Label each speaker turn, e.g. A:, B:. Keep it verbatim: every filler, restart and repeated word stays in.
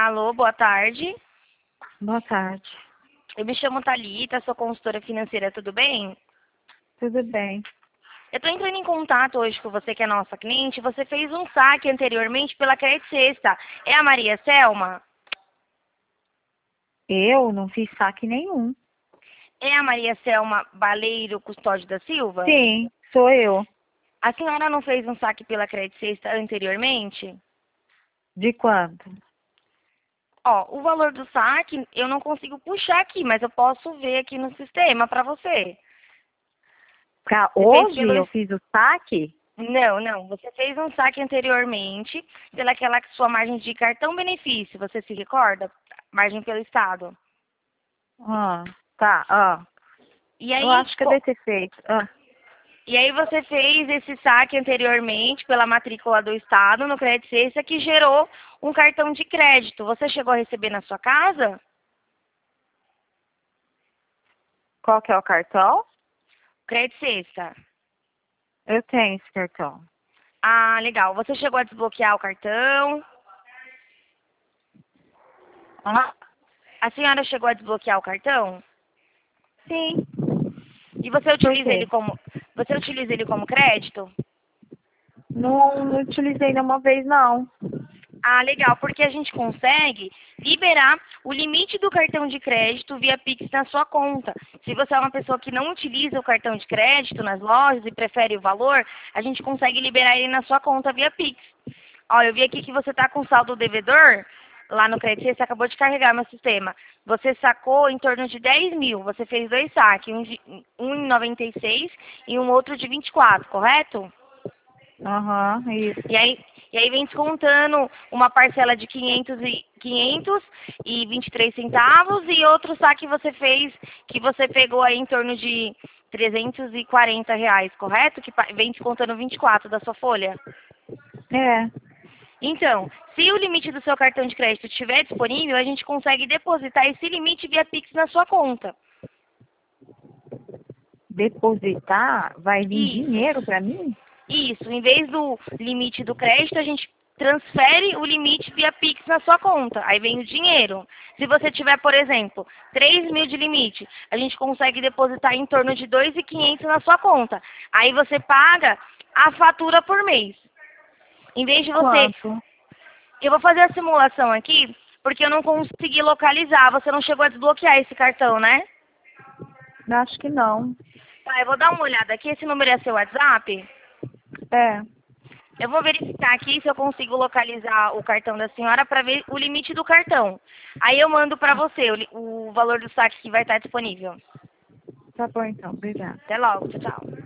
A: Alô, boa tarde.
B: Boa tarde.
A: Eu me chamo Thalita, sou consultora financeira, tudo bem?
B: Tudo bem?
A: Eu estou entrando em contato hoje com você, que é nossa cliente. Você fez um saque anteriormente pela Crédito Sexta. É a Maria Selma?
B: Eu não fiz saque nenhum.
A: É a Maria Selma Baleiro Custódio da Silva?
B: Sim, sou eu.
A: A senhora não fez um saque pela Crédito Sexta anteriormente?
B: De quanto?
A: Ó, o valor do saque eu não consigo puxar aqui, mas eu posso ver aqui no sistema para você.
B: Pra
A: Você fez
B: hoje
A: pelo...
B: eu fiz o saque?
A: Não, não. Você fez um saque anteriormente pelaquela sua margem de cartão benefício. Você se recorda? Margem pelo Estado.
B: Ah, tá, ah.
A: E
B: Eu
A: aí,
B: acho que eu
A: co-
B: devo ter feito. Ah,
A: e aí você fez esse saque anteriormente pela matrícula do Estado no Crédito Sexta que gerou um cartão de crédito. Você chegou a receber na sua casa?
B: qual que é o cartão?
A: Crédito Sexta.
B: Eu tenho esse cartão.
A: Ah, legal. Você chegou a desbloquear o cartão?
B: Ah,
A: A senhora chegou a desbloquear o cartão?
B: sim.
A: E você
B: Por
A: utiliza ele
B: quê?
A: como você utiliza ele como crédito?
B: Não, não utilizei nenhuma vez, não.
A: Ah, legal, porque a gente consegue liberar o limite do cartão de crédito via Pix na sua conta. Se você é uma pessoa que não utiliza o cartão de crédito nas lojas e prefere o valor, a gente consegue liberar ele na sua conta via Pix. Ó, eu vi aqui que você está com saldo devedor lá no Crédito, você acabou de carregar meu sistema. Você sacou em torno de dez mil, você fez dois saques, um, de, um em noventa e seis e um outro de vinte e quatro, correto?
B: Aham, isso.
A: E aí, e aí vem descontando uma parcela de quinhentos e, quinhentos e vinte e três centavos e outro saque que você fez, que você pegou aí em torno de trezentos e quarenta reais, correto? Que pa- vem descontando vinte e quatro da sua folha.
B: É,
A: Então, se o limite do seu cartão de crédito estiver disponível, a gente consegue depositar esse limite via Pix na sua conta.
B: depositar, vai vir
A: Isso.
B: dinheiro pra mim?
A: Isso, em vez do limite do crédito, a gente transfere o limite via Pix na sua conta. Aí vem o dinheiro. Se você tiver, por exemplo, três mil de limite, a gente consegue depositar em torno de dois mil e quinhentos na sua conta. Aí você paga a fatura por mês. Em vez de você...
B: Quanto?
A: Eu vou fazer a simulação aqui, porque eu não consegui localizar. Você não chegou a desbloquear esse cartão, né?
B: Acho que não.
A: Tá, eu vou dar uma olhada aqui. Esse número é seu WhatsApp?
B: É,
A: Eu vou verificar aqui se eu consigo localizar o cartão da senhora para ver o limite do cartão. Aí eu mando para você o, li- o valor do saque que vai estar disponível.
B: tá bom então, obrigada.
A: Até logo, tchau, tchau.